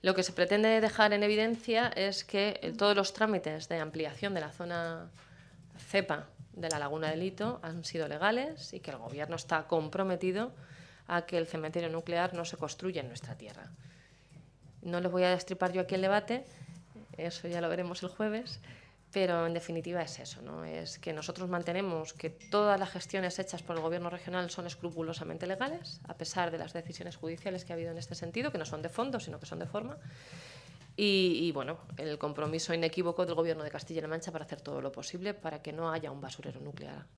Lo que se pretende dejar en evidencia es que todos los trámites de ampliación de la zona cepa de la Laguna del Hito han sido legales y que el Gobierno está comprometido a que el cementerio nuclear no se construya en nuestra tierra. No les voy a destripar yo aquí el debate, eso ya lo veremos el jueves, pero en definitiva es eso, ¿no? Es que nosotros mantenemos que todas las gestiones hechas por el Gobierno regional son escrupulosamente legales, a pesar de las decisiones judiciales que ha habido en este sentido, que no son de fondo, sino que son de forma. Y bueno, el compromiso inequívoco del Gobierno de Castilla-La Mancha para hacer todo lo posible para que no haya un basurero nuclear